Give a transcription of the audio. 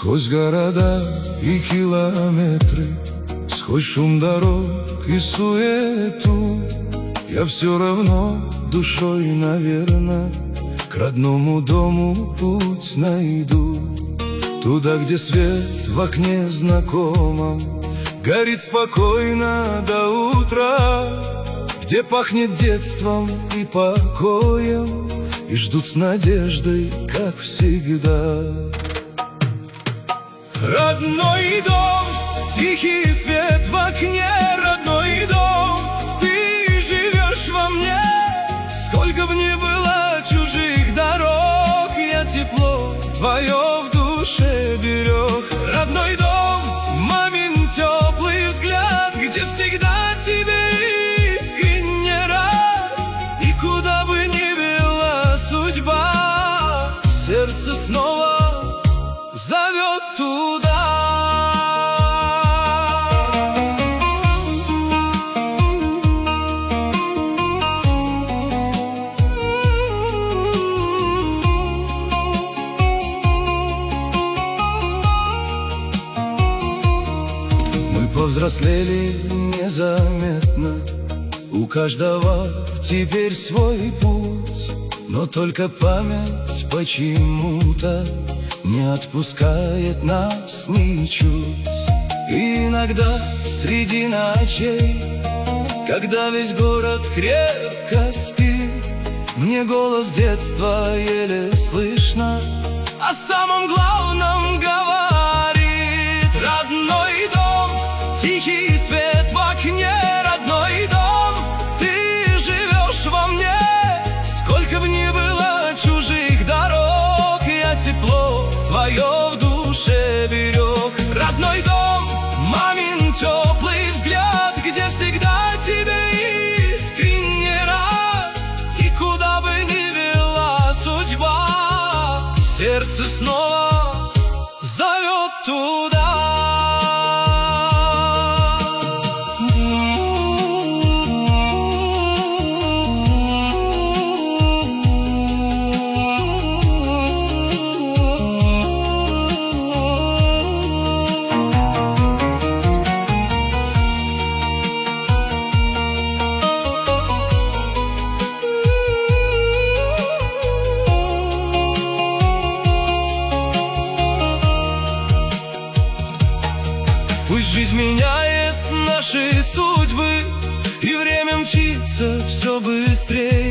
Сквозь города и километры, сквозь шум дорог и суету, я все равно душой, наверно, к родному дому путь найду. Туда, где свет в окне знакомом горит спокойно до утра, где пахнет детством и покоем, и ждут с надеждой, как всегда. Родной дом, тихий свет в окне, родной дом, ты живешь во мне. Сколько б ни было чужих дорог, я тепло твое в душе берег. Родной дом, мамин теплый взгляд, где всегда тебе искренне рад. И куда бы ни вела судьба, сердце снова зовет туда. Мы повзрослели незаметно, у каждого теперь свой путь, но только память почему-то не отпускает нас ничуть. И иногда среди ночей, когда весь город крепко спит, мне голос детства еле слышно о самом главном говорит. Родной дом, тихий свет в окне, родной дом, ты живешь во мне. Сколько б ни было чужих дорог, я тепло твое в душе берег. Родной дом, мамин теплый взгляд, где всегда тебе искренне рад. И куда бы ни вела судьба, сердце снова зовет туда. Пусть жизнь меняет наши судьбы, и время мчится все быстрее.